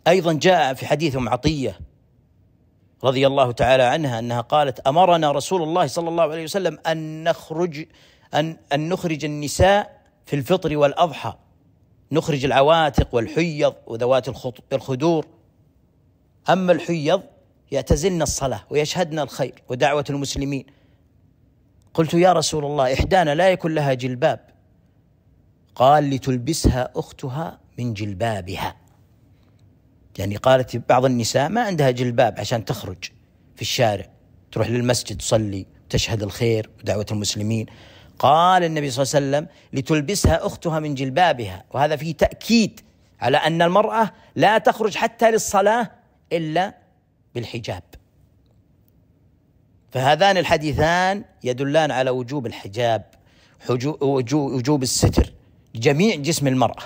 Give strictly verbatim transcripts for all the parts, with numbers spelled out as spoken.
أيضا جاء في حديث أم عطية رضي الله تعالى عنها أنها قالت: أمرنا رسول الله صلى الله عليه وسلم أن نخرج أن أن نخرج النساء في الفطر والأضحى، نخرج العواتق والحيض وذوات الخدور. أما الحيض يعتزلن الصلاة ويشهدن الخير ودعوة المسلمين. قلت: يا رسول الله، إحدانا لا يكون لها جلباب. قال: لتلبسها أختها من جلبابها. يعني قالت بعض النساء ما عندها جلباب عشان تخرج في الشارع، تروح للمسجد تصلي تشهد الخير ودعوة المسلمين. قال النبي صلى الله عليه وسلم: لتلبسها أختها من جلبابها. وهذا فيه تأكيد على أن المرأة لا تخرج حتى للصلاة إلا بالحجاب. فهذان الحديثان يدلان على وجوب الحجاب، وجوب الستر لجميع جسم المرأة.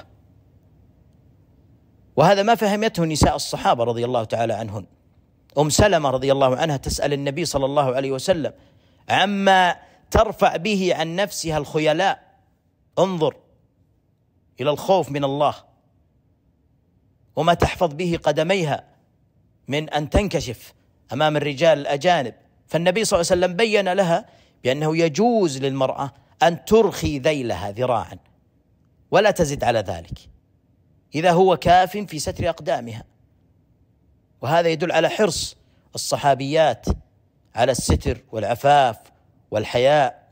وهذا ما فهمته نساء الصحابة رضي الله تعالى عنهن. أم سلمة رضي الله عنها تسأل النبي صلى الله عليه وسلم عما ترفع به عن نفسها الخيلاء. انظر إلى الخوف من الله، وما تحفظ به قدميها من أن تنكشف أمام الرجال الأجانب. فالنبي صلى الله عليه وسلم بين لها بأنه يجوز للمرأة أن ترخي ذيلها ذراعا ولا تزد على ذلك إذا هو كاف في ستر أقدامها. وهذا يدل على حرص الصحابيات على الستر والعفاف والحياء.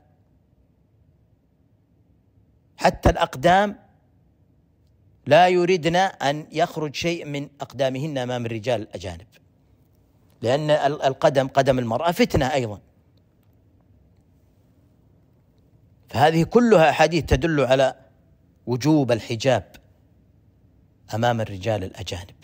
حتى الأقدام لا يريدن أن يخرج شيء من أقدامهن أمام الرجال الأجانب، لأن القدم قدم المرأة فتنة أيضا. فهذه كلها أحاديث تدل على وجوب الحجاب أمام الرجال الأجانب.